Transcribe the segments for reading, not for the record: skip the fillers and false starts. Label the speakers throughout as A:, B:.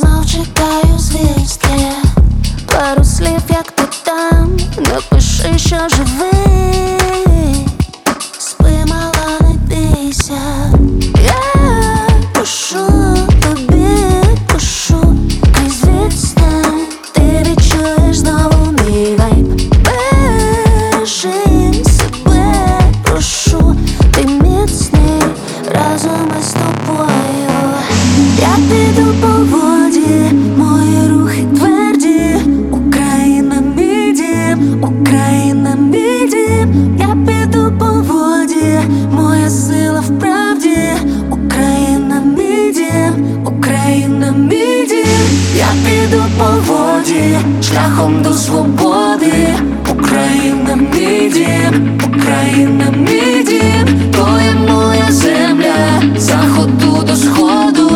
A: знов чекаю звістки, пару слів, як ти там, напиши, що живий. Спи, мала, не бійся. Я пишу тобі, пишу крізь відстань. Ти відчуєш знову мій вайб. Бережи себе, прошу, ти міцний, разом із тобою. Я піду по воді, мої рухи тверді. Україна мій дім, Україна мій дім. Я піду по воді, моя сила в правді. Україна мій дім, Україна мій дім. Я піду по воді, шляхом до свободи. Україна мій дім, Україна мій дім. То є моя земля, з заходу до сходу.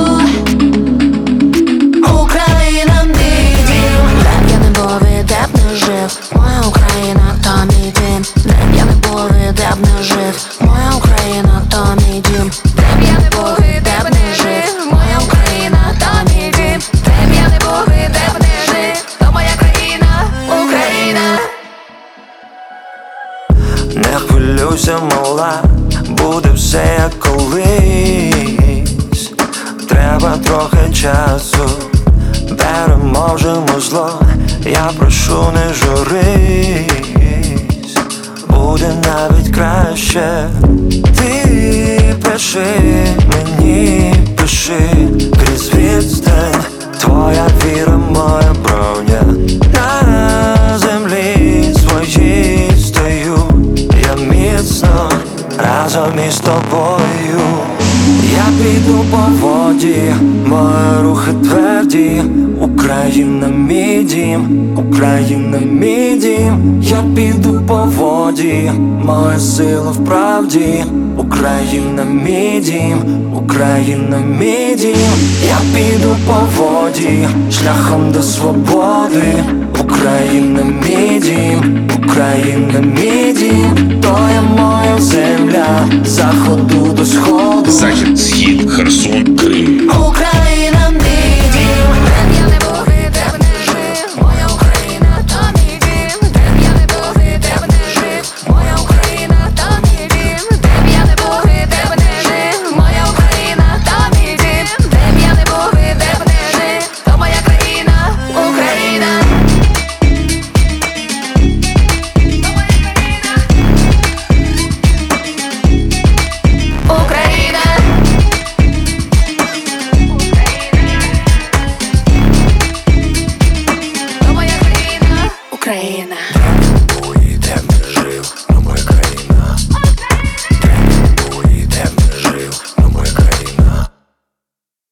A: Україна мій дім. Де б я не був і де б не жив, моя Україна то мій дім. Де б я не був і де б не жив, моя Україна то мій дім. Де б я не був і де б не жив, моя Україна то мій дім. Де б я не був і де б не жив, то моя країна, Україна.
B: Не хвилюйся, мала, буде все як колись. Треба трохи часу, переможемо зло. Я прошу, не журись, буде навіть краще. Ти пиши мені, пиши крізь відстань. Твоя віра, моя броня. На землі своїй стою я міцно, разом із тобою. Я піду по воді, мої рухи тверді. Україна мій дім, Україна мій дім. Я піду по воді, моя сила в правді. Україна мій дім, Україна мій дім. Я піду по воді, шляхом до свободи. Україна мій дім, Україна мій дім. То є моя земля, з заходу до сходу.
C: Захід, схід, Херсон, Крим.
B: Україна.